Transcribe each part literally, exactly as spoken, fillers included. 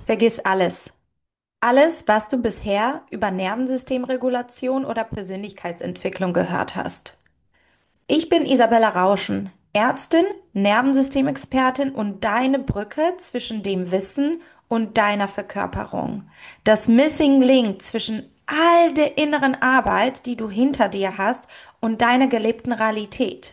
Vergiss alles. Alles, was du bisher über Nervensystemregulation oder Persönlichkeitsentwicklung gehört hast. Ich bin Isabella Rauschen, Ärztin, Nervensystemexpertin und deine Brücke zwischen dem Wissen und deiner Verkörperung. Das Missing Link zwischen all der inneren Arbeit, die du hinter dir hast, und deiner gelebten Realität.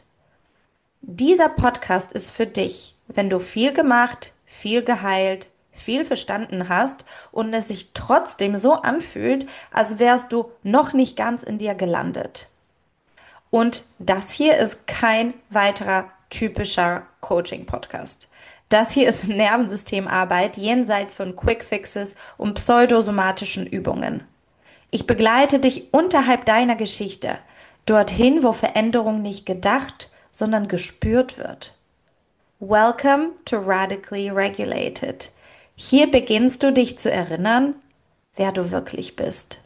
Dieser Podcast ist für dich, wenn du viel gemacht, viel geheilt, viel verstanden hast und es sich trotzdem so anfühlt, als wärst du noch nicht ganz in dir gelandet. Und das hier ist kein weiterer typischer Coaching-Podcast. Das hier ist Nervensystemarbeit jenseits von Quick Fixes und pseudosomatischen Übungen. Ich begleite dich unterhalb deiner Geschichte, dorthin, wo Veränderung nicht gedacht, sondern gespürt wird. Welcome to Radically Regulated. Hier beginnst du dich zu erinnern, wer du wirklich bist.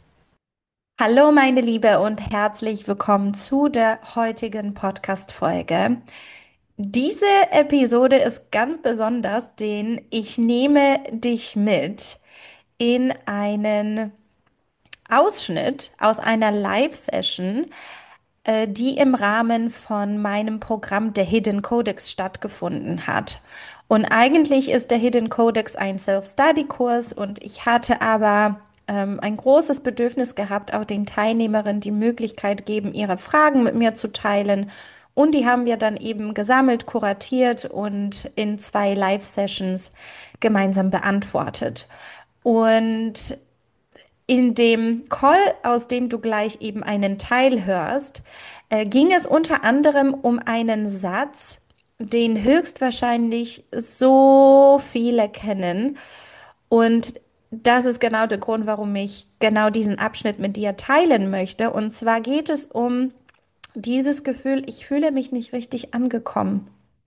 Hallo meine Liebe und herzlich willkommen zu der heutigen Podcast-Folge. Diese Episode ist ganz besonders, denn ich nehme dich mit in einen Ausschnitt aus einer Live-Session, äh, die im Rahmen von meinem Programm der Hidden Codex stattgefunden hat. Und eigentlich ist der Hidden Codex ein Self-Study-Kurs und ich hatte aber ähm, ein großes Bedürfnis gehabt, auch den Teilnehmerinnen die Möglichkeit geben, ihre Fragen mit mir zu teilen. Und die haben wir dann eben gesammelt, kuratiert und in zwei Live-Sessions gemeinsam beantwortet. Und in dem Call, aus dem du gleich eben einen Teil hörst, äh, ging es unter anderem um einen Satz, den höchstwahrscheinlich so viele kennen. Und das ist genau der Grund, warum ich genau diesen Abschnitt mit dir teilen möchte. Und zwar geht es um dieses Gefühl, ich fühle mich nicht richtig angekommen.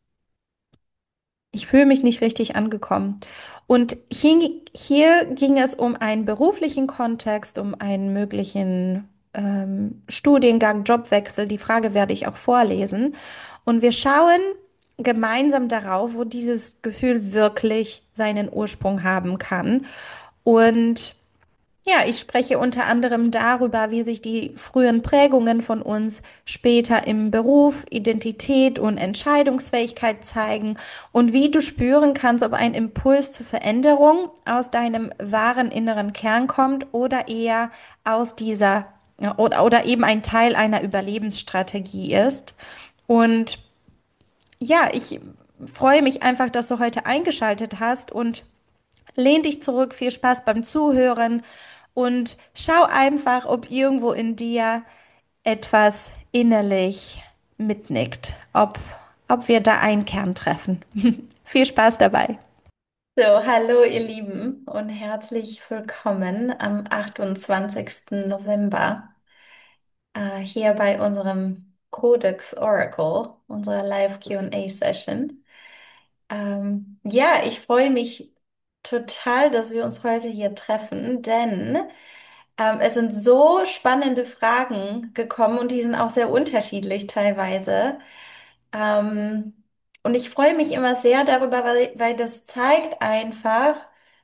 Ich fühle mich nicht richtig angekommen. Und hier, hier ging es um einen beruflichen Kontext, um einen möglichen ähm, Studiengang, Jobwechsel. Die Frage werde ich auch vorlesen. Und wir schauen gemeinsam darauf, wo dieses Gefühl wirklich seinen Ursprung haben kann. Und ja, ich spreche unter anderem darüber, wie sich die frühen Prägungen von uns später im Beruf, Identität und Entscheidungsfähigkeit zeigen und wie du spüren kannst, ob ein Impuls zur Veränderung aus deinem wahren inneren Kern kommt oder eher aus dieser ja, oder, oder eben ein Teil einer Überlebensstrategie ist. Und ja, ich freue mich einfach, dass du heute eingeschaltet hast und lehn dich zurück, viel Spaß beim Zuhören und schau einfach, ob irgendwo in dir etwas innerlich mitnickt, ob, ob wir da einen Kern treffen. Viel Spaß dabei. So, hallo ihr Lieben und herzlich willkommen am achtundzwanzigsten November äh, hier bei unserem Codex Oracle, unserer Live-Q und A-Session. Ähm, ja, ich freue mich total, dass wir uns heute hier treffen, denn ähm, es sind so spannende Fragen gekommen und die sind auch sehr unterschiedlich teilweise. Ähm, und ich freue mich immer sehr darüber, weil, weil das zeigt einfach,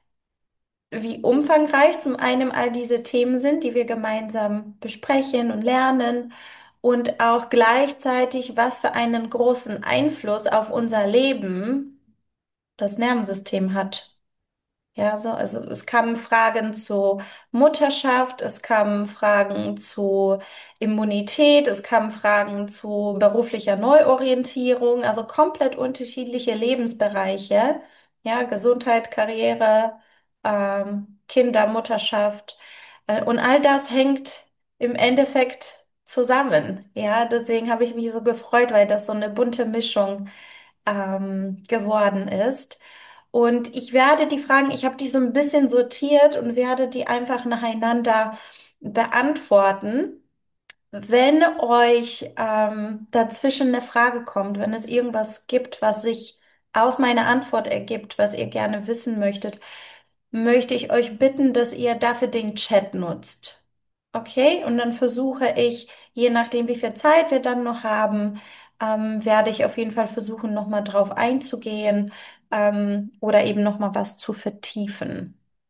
wie umfangreich zum einen all diese Themen sind, die wir gemeinsam besprechen und lernen. Und auch gleichzeitig, was für einen großen Einfluss auf unser Leben das Nervensystem hat. Ja, so, also es kamen Fragen zu Mutterschaft, es kamen Fragen zu Immunität, es kamen Fragen zu beruflicher Neuorientierung, also komplett unterschiedliche Lebensbereiche. Ja, Gesundheit, Karriere, ähm, Kinder, Mutterschaft. Äh, und all das hängt im Endeffekt zusammen. Ja, deswegen habe ich mich so gefreut, weil das so eine bunte Mischung ähm, geworden ist. Und ich werde die Fragen, ich habe die so ein bisschen sortiert und werde die einfach nacheinander beantworten. Wenn euch ähm, dazwischen eine Frage kommt, wenn es irgendwas gibt, was sich aus meiner Antwort ergibt, was ihr gerne wissen möchtet, möchte ich euch bitten, dass ihr dafür den Chat nutzt. Okay? Und dann versuche ich, je nachdem, wie viel Zeit wir dann noch haben, ähm, werde ich auf jeden Fall versuchen, nochmal drauf einzugehen, ähm, oder eben nochmal was zu vertiefen.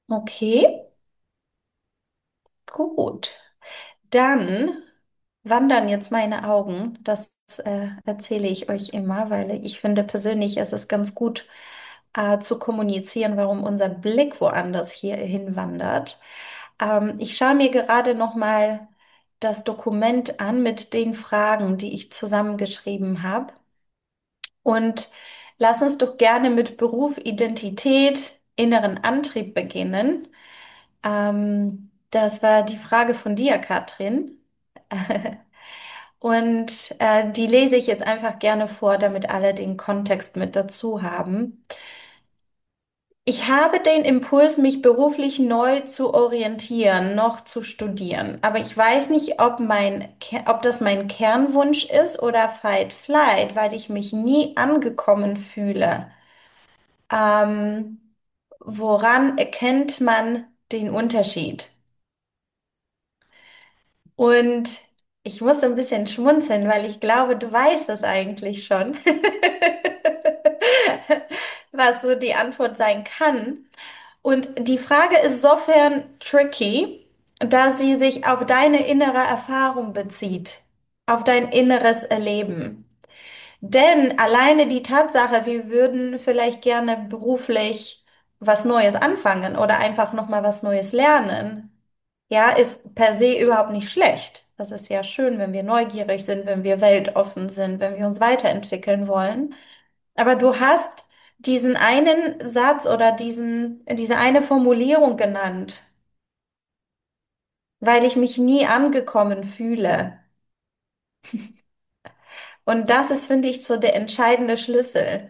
Okay, gut. Dann wandern jetzt meine Augen. Das äh, erzähle ich euch immer, weil ich finde persönlich, es ist ganz gut äh, zu kommunizieren, warum unser Blick woanders hier hinwandert. Ähm, ich schaue mir gerade noch mal das Dokument an mit den Fragen, die ich zusammengeschrieben habe. Und lass uns doch gerne mit Beruf, Identität, inneren Antrieb beginnen. Ähm, das war die Frage von dir, Katrin. Und äh, die lese ich jetzt einfach gerne vor, damit alle den Kontext mit dazu haben. Ich habe den Impuls, mich beruflich neu zu orientieren, noch zu studieren. Aber ich weiß nicht, ob mein, Ke- ob das mein Kernwunsch ist oder Fight Flight, weil ich mich nie angekommen fühle. Ähm, woran erkennt man den Unterschied? Und ich muss so ein bisschen schmunzeln, weil ich glaube, du weißt es eigentlich schon, was so die Antwort sein kann. Und die Frage ist sofern tricky, da sie sich auf deine innere Erfahrung bezieht, auf dein inneres Erleben. Denn alleine die Tatsache, wir würden vielleicht gerne beruflich was Neues anfangen oder einfach noch mal was Neues lernen, ja, ist per se überhaupt nicht schlecht. Das ist ja schön, wenn wir neugierig sind, wenn wir weltoffen sind, wenn wir uns weiterentwickeln wollen. Aber du hast diesen einen Satz oder diesen, diese eine Formulierung genannt, weil ich mich nie angekommen fühle. Und das ist, finde ich, so der entscheidende Schlüssel.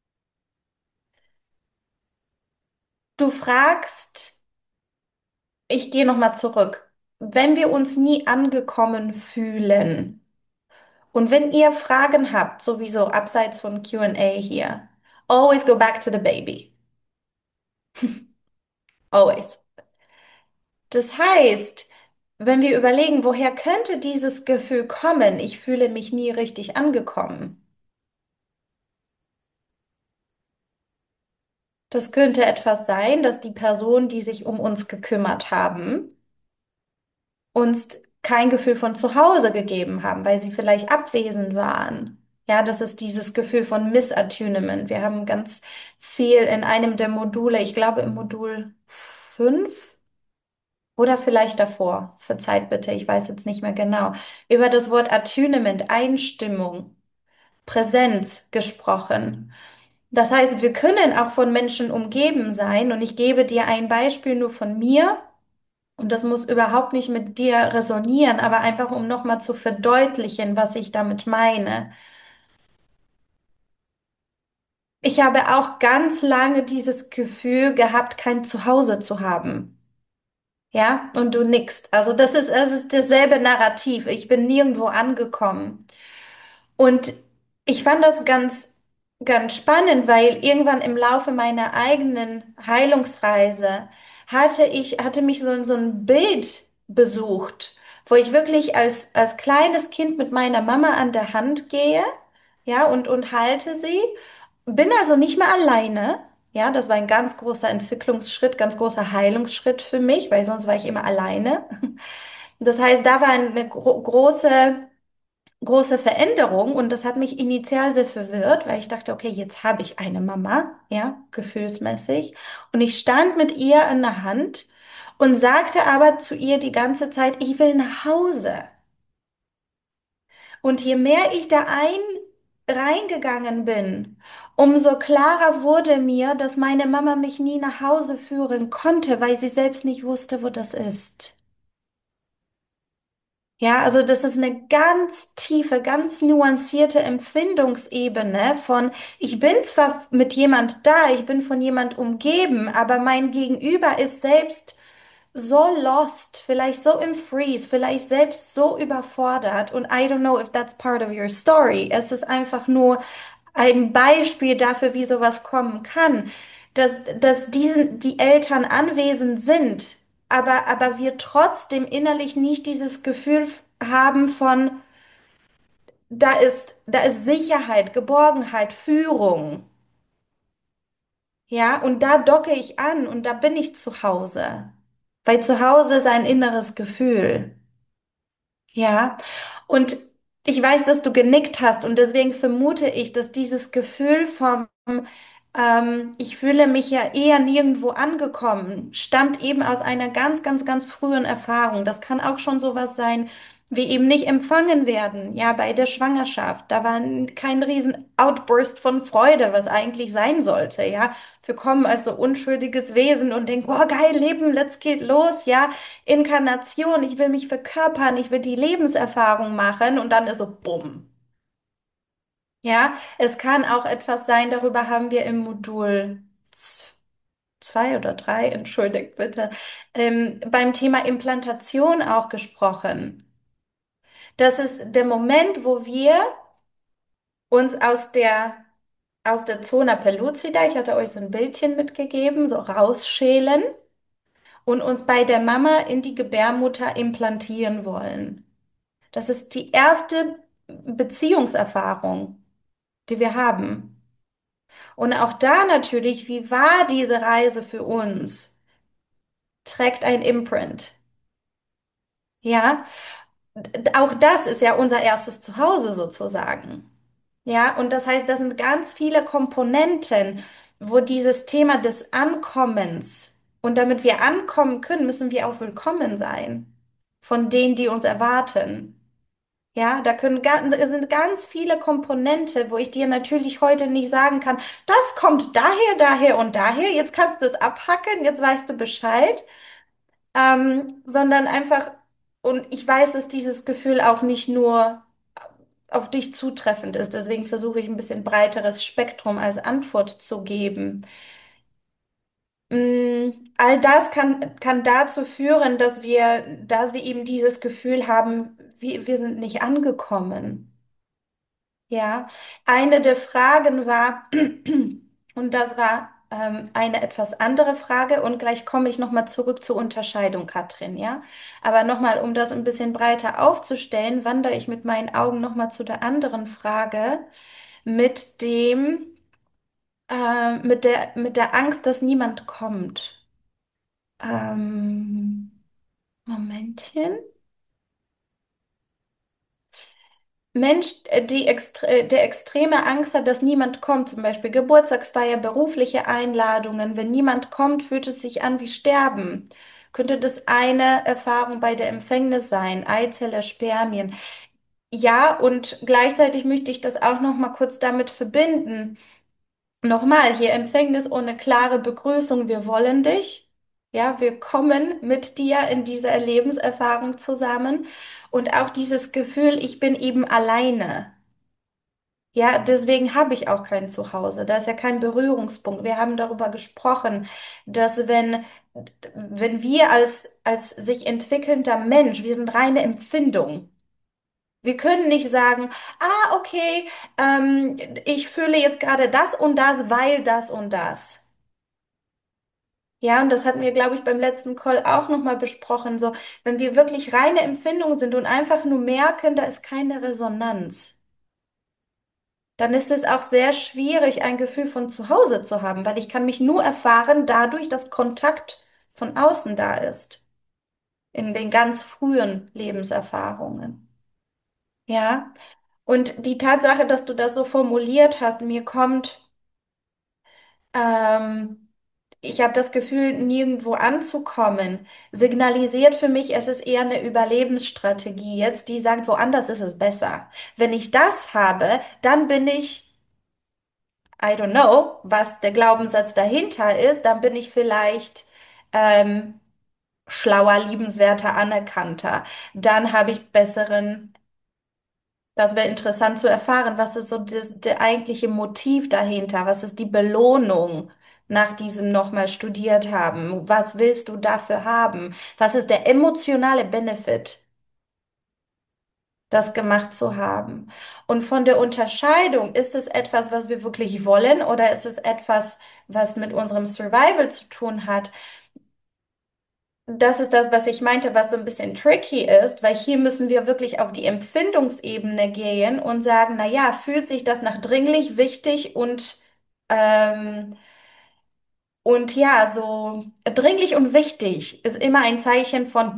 Du fragst, ich gehe nochmal zurück. Wenn wir uns nie angekommen fühlen und wenn ihr Fragen habt, sowieso abseits von Q und A hier, always go back to the baby. Always. Das heißt, wenn wir überlegen, woher könnte dieses Gefühl kommen, ich fühle mich nie richtig angekommen. Das könnte etwas sein, dass die Personen, die sich um uns gekümmert haben, uns kein Gefühl von zu Hause gegeben haben, weil sie vielleicht abwesend waren. Ja, das ist dieses Gefühl von Missattunement. Wir haben ganz viel in einem der Module, ich glaube im Modul fünf oder vielleicht davor, verzeiht bitte, ich weiß jetzt nicht mehr genau, über das Wort Attunement, Einstimmung, Präsenz gesprochen. Das heißt, wir können auch von Menschen umgeben sein und ich gebe dir ein Beispiel nur von mir. Und das muss überhaupt nicht mit dir resonieren, aber einfach um nochmal zu verdeutlichen, was ich damit meine. Ich habe auch ganz lange dieses Gefühl gehabt, kein Zuhause zu haben. Ja, und du nickst. Also das ist, es ist dasselbe Narrativ. Ich bin nirgendwo angekommen. Und ich fand das ganz, ganz spannend, weil irgendwann im Laufe meiner eigenen Heilungsreise hatte ich, hatte mich so, so ein Bild besucht, wo ich wirklich als, als kleines Kind mit meiner Mama an der Hand gehe, ja, und, und halte sie. Bin also nicht mehr alleine. Ja, das war ein ganz großer Entwicklungsschritt, ganz großer Heilungsschritt für mich, weil sonst war ich immer alleine. Das heißt, da war eine gro große große Veränderung und das hat mich initial sehr verwirrt, weil ich dachte, okay, jetzt habe ich eine Mama, ja, gefühlsmäßig. Und ich stand mit ihr an der Hand und sagte aber zu ihr die ganze Zeit, ich will nach Hause. Und je mehr ich da ein reingegangen bin, umso klarer wurde mir, dass meine Mama mich nie nach Hause führen konnte, weil sie selbst nicht wusste, wo das ist. Ja, also das ist eine ganz tiefe, ganz nuancierte Empfindungsebene von, ich bin zwar mit jemand da, ich bin von jemand umgeben, aber mein Gegenüber ist selbst so lost, vielleicht so im Freeze, vielleicht selbst so überfordert und I don't know if that's part of your story. Es ist einfach nur ein Beispiel dafür, wie sowas kommen kann, dass, dass diesen, die Eltern anwesend sind, aber, aber wir trotzdem innerlich nicht dieses Gefühl f- haben von, da ist, da ist Sicherheit, Geborgenheit, Führung. Ja, und da docke ich an und da bin ich zu Hause. Weil zu Hause ist ein inneres Gefühl. Ja, und ich weiß, dass du genickt hast und deswegen vermute ich, dass dieses Gefühl vom, ähm, ich fühle mich ja eher nirgendwo angekommen, stammt eben aus einer ganz, ganz, ganz frühen Erfahrung. Das kann auch schon sowas sein, wie eben nicht empfangen werden, ja, bei der Schwangerschaft. Da war n- kein riesen Outburst von Freude, was eigentlich sein sollte, ja. Wir kommen als so unschuldiges Wesen und denken, oh, geil, Leben, let's geht los, ja. Inkarnation, ich will mich verkörpern, ich will die Lebenserfahrung machen und dann ist so bumm. Ja, es kann auch etwas sein, darüber haben wir im Modul z- zwei oder drei, entschuldigt bitte, ähm, beim Thema Implantation auch gesprochen. Das ist der Moment, wo wir uns aus der, aus der Zona pellucida, ich hatte euch so ein Bildchen mitgegeben, so rausschälen und uns bei der Mama in die Gebärmutter implantieren wollen. Das ist die erste Beziehungserfahrung, die wir haben. Und auch da natürlich, wie war diese Reise für uns? Trägt ein Imprint. Ja, D- auch das ist ja unser erstes Zuhause sozusagen. Ja, und das heißt, das sind ganz viele Komponenten, wo dieses Thema des Ankommens und damit wir ankommen können, müssen wir auch willkommen sein von denen, die uns erwarten. Ja, da können, ga- da sind ganz viele Komponente, wo ich dir natürlich heute nicht sagen kann, das kommt daher, daher und daher, jetzt kannst du es abhacken, jetzt weißt du Bescheid, ähm, sondern einfach, und ich weiß, dass dieses Gefühl auch nicht nur auf dich zutreffend ist, deswegen versuche ich ein bisschen breiteres Spektrum als Antwort zu geben. Mm, all das kann, kann dazu führen, dass wir, dass wir eben dieses Gefühl haben, wir, wir sind nicht angekommen. Ja, eine der Fragen war, und das war ähm, eine etwas andere Frage, und gleich komme ich nochmal zurück zur Unterscheidung, Katrin, ja? Aber nochmal, um das ein bisschen breiter aufzustellen, wandere ich mit meinen Augen nochmal zu der anderen Frage mit dem, äh, mit der, mit der Angst, dass niemand kommt. Ähm, Momentchen. Mensch, äh, die extre äh, der extreme Angst hat, dass niemand kommt, zum Beispiel Geburtstagsfeier, berufliche Einladungen. Wenn niemand kommt, fühlt es sich an wie Sterben. Könnte das eine Erfahrung bei der Empfängnis sein? Eizelle, Spermien. Ja, und gleichzeitig möchte ich das auch noch mal kurz damit verbinden. Nochmal, hier Empfängnis ohne klare Begrüßung. Wir wollen dich. Ja, wir kommen mit dir in dieser Lebenserfahrung zusammen. Und auch dieses Gefühl, ich bin eben alleine. Ja, deswegen habe ich auch kein Zuhause. Da ist ja kein Berührungspunkt. Wir haben darüber gesprochen, dass wenn, wenn wir als, als sich entwickelnder Mensch, wir sind reine Empfindung. Wir können nicht sagen, ah, okay, ähm, ich fühle jetzt gerade das und das, weil das und das. Ja, und das hatten wir, glaube ich, beim letzten Call auch nochmal besprochen. So, wenn wir wirklich reine Empfindung sind und einfach nur merken, da ist keine Resonanz, dann ist es auch sehr schwierig, ein Gefühl von zu Hause zu haben, weil ich kann mich nur erfahren dadurch, dass Kontakt von außen da ist, in den ganz frühen Lebenserfahrungen. Ja, und die Tatsache, dass du das so formuliert hast, mir kommt, ähm, ich habe das Gefühl, nirgendwo anzukommen, signalisiert für mich, es ist eher eine Überlebensstrategie jetzt, die sagt, woanders ist es besser. Wenn ich das habe, dann bin ich I don't know, was der Glaubenssatz dahinter ist, dann bin ich vielleicht ähm, schlauer, liebenswerter, anerkannter. Dann habe ich besseren, das wäre interessant zu erfahren, was ist so das, der eigentliche Motiv dahinter? Was ist die Belohnung nach diesem nochmal studiert haben? Was willst du dafür haben? Was ist der emotionale Benefit? Das gemacht zu haben. Und von der Unterscheidung, ist es etwas, was wir wirklich wollen oder ist es etwas, was mit unserem Survival zu tun hat? Das ist das, was ich meinte, was so ein bisschen tricky ist, weil hier müssen wir wirklich auf die Empfindungsebene gehen und sagen, na ja, fühlt sich das nach dringlich, wichtig und ähm, Und ja, so dringlich und wichtig ist immer ein Zeichen von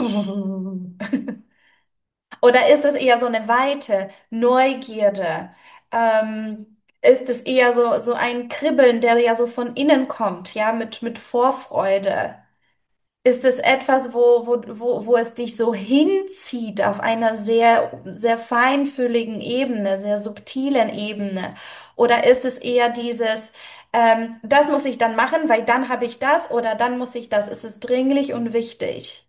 oder ist es eher so eine Weite, Neugierde? Ähm, ist es eher so, so ein Kribbeln, der ja so von innen kommt, ja, mit, mit Vorfreude? Ist es etwas, wo, wo, wo, wo es dich so hinzieht auf einer sehr, sehr feinfühligen Ebene, sehr subtilen Ebene? Oder ist es eher dieses, ähm, das muss ich dann machen, weil dann habe ich das oder dann muss ich das? Ist es dringlich und wichtig?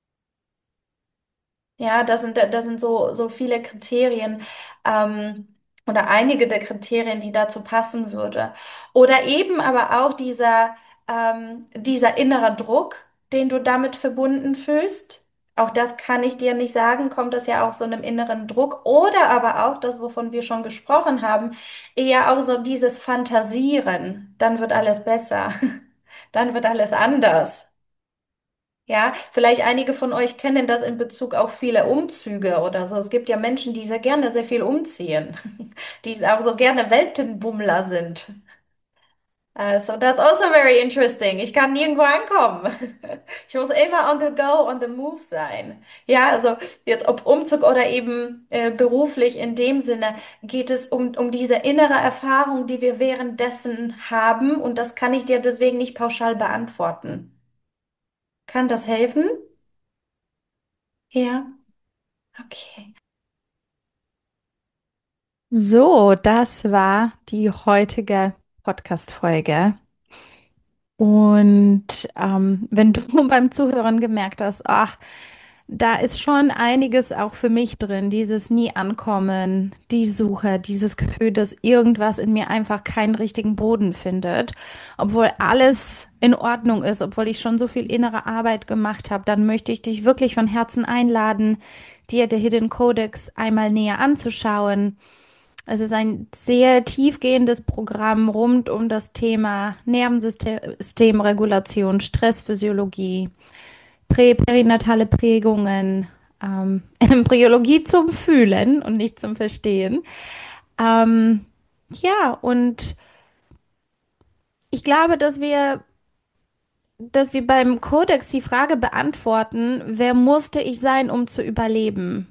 Ja, das sind, das sind so, so viele Kriterien, ähm, oder einige der Kriterien, die dazu passen würde. Oder eben aber auch dieser, ähm, dieser innere Druck, den du damit verbunden fühlst. Auch das kann ich dir nicht sagen, kommt das ja auch so einem inneren Druck. Oder aber auch das, wovon wir schon gesprochen haben, eher auch so dieses Fantasieren. Dann wird alles besser. Dann wird alles anders. Ja, vielleicht einige von euch kennen das in Bezug auf viele Umzüge oder so. Es gibt ja Menschen, die sehr gerne sehr viel umziehen, die auch so gerne Weltenbummler sind. Uh, so that's also very interesting. Ich kann nirgendwo ankommen. Ich muss immer on the go, on the move sein. Ja, also jetzt ob Umzug oder eben äh, beruflich in dem Sinne geht es um, um diese innere Erfahrung, die wir währenddessen haben. Und das kann ich dir deswegen nicht pauschal beantworten. Kann das helfen? Ja. Okay. So, das war die heutige Podcast-Folge. Und ähm, wenn du beim Zuhören gemerkt hast, ach, da ist schon einiges auch für mich drin, dieses nie ankommen, die Suche, dieses Gefühl, dass irgendwas in mir einfach keinen richtigen Boden findet, obwohl alles in Ordnung ist, obwohl ich schon so viel innere Arbeit gemacht habe, dann möchte ich dich wirklich von Herzen einladen, dir der Hidden Codex einmal näher anzuschauen. Es ist ein sehr tiefgehendes Programm rund um das Thema Nervensystemregulation, Stressphysiologie, prä perinatale Prägungen, ähm, Embryologie zum Fühlen und nicht zum Verstehen. Ähm, ja, und ich glaube, dass wir, dass wir beim Kodex die Frage beantworten, wer musste ich sein, um zu überleben?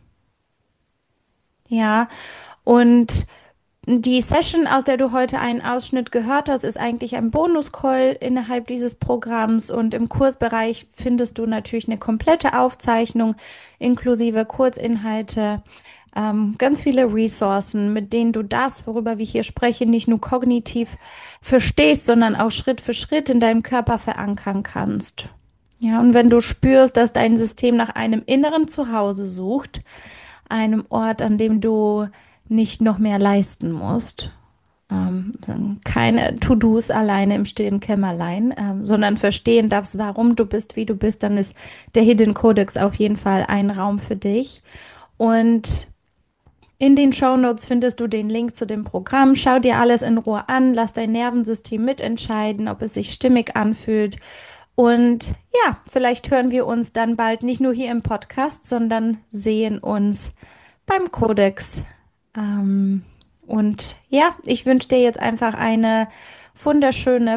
Ja, und die Session, aus der du heute einen Ausschnitt gehört hast, ist eigentlich ein Bonus-Call innerhalb dieses Programms und im Kursbereich findest du natürlich eine komplette Aufzeichnung inklusive Kurzinhalte, ähm, ganz viele Ressourcen, mit denen du das, worüber wir hier sprechen, nicht nur kognitiv verstehst, sondern auch Schritt für Schritt in deinem Körper verankern kannst. Ja, und wenn du spürst, dass dein System nach einem inneren Zuhause sucht, einem Ort, an dem du nicht noch mehr leisten musst. Ähm, keine To-Dos alleine im stillen Kämmerlein, ähm, sondern verstehen darfst, warum du bist, wie du bist, dann ist der Hidden Codex auf jeden Fall ein Raum für dich. Und in den Shownotes findest du den Link zu dem Programm. Schau dir alles in Ruhe an, lass dein Nervensystem mitentscheiden, ob es sich stimmig anfühlt. Und ja, vielleicht hören wir uns dann bald nicht nur hier im Podcast, sondern sehen uns beim Kodex. Ähm, und ja, ich wünsche dir jetzt einfach eine wunderschöne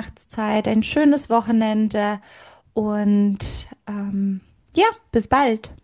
Vorweihnachtszeit, ein schönes Wochenende und ähm, ja, bis bald.